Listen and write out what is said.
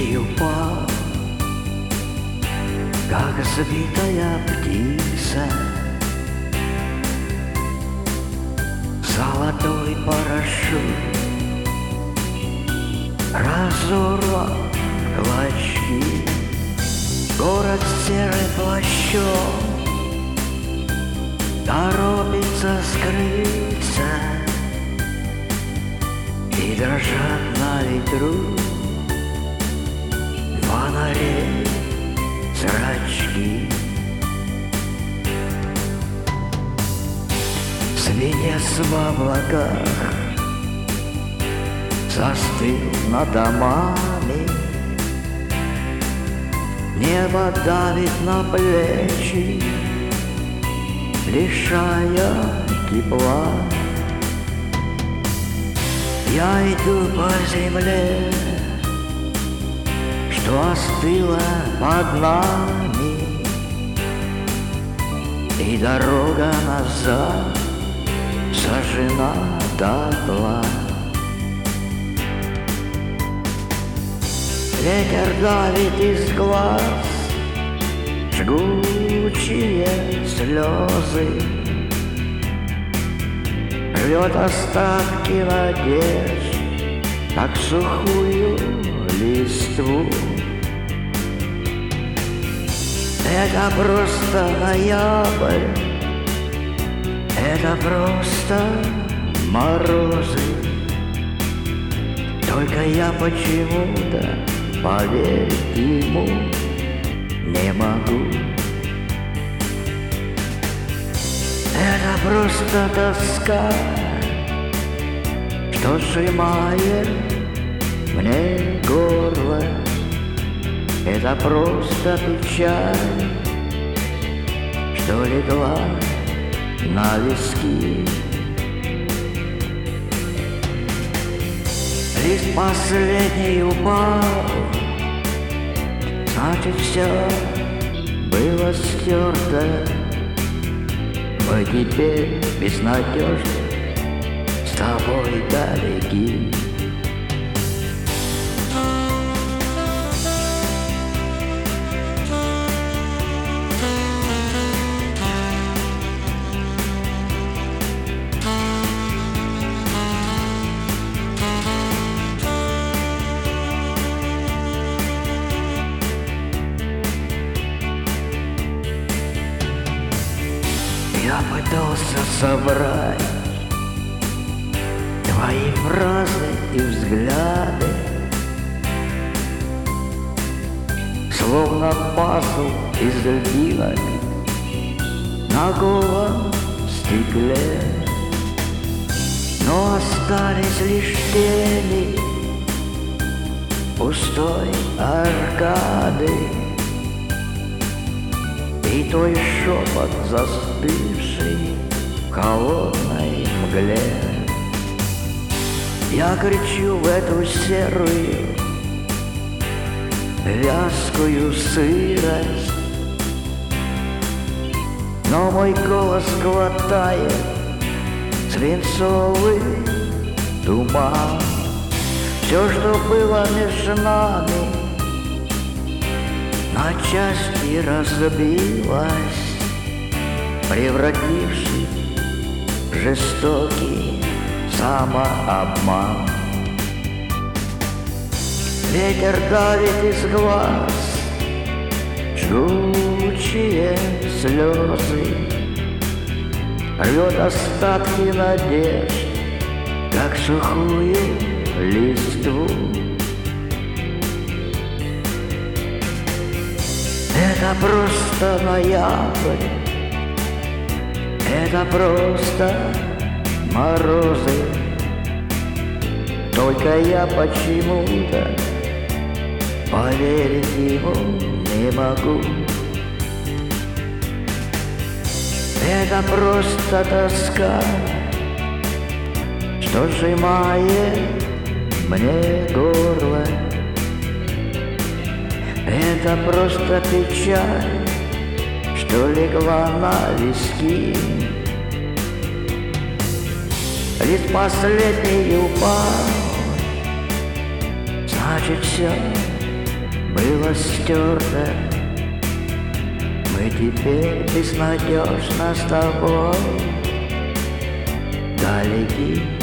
последний упал, как сбитая птица. Золотой парашют разорвал клочки. Город серый плащом торопится скрыться, и дрожат на ветру фонарей зрачки. Свинец в облаках застыл над домами, небо давит на плечи, лишая тепла. Я иду по земле, что остыла под нами, и дорога назад сожжена дотла. Ветер давит из глаз жгучие слезы, рвет остатки надежд, как сухую листву. Это просто ноябрь, это просто морозы. Только я почему-то поверить ему не могу. Это просто тоска, что сжимает мне горло. Это просто печаль, что легла на виски. Лист последний упал, значит все было стерто. Мы теперь безнадежны, с тобой далеки. Я пытался собрать твои фразы и взгляды, словно пазл из льдинок на голом стекле. Но остались лишь тени пустой аркады и твой шепот, застывший в холодной мгле. Я кричу в эту серую, вязкую сырость, но мой голос глотает свинцовый туман. Все, что было между нами, на части разбилась, превратившись в жестокий самообман. Ветер давит из глаз жгучие слезы, рвет остатки надежд, как сухую листву. Это просто ноябрь, это просто морозы. Только я почему-то поверить ему не могу. Это просто тоска, что сжимает мне горло. Это просто печаль, что легла на виски. Лист последний упал, значит все было стерто. Мы теперь безнадежно с тобой далеки.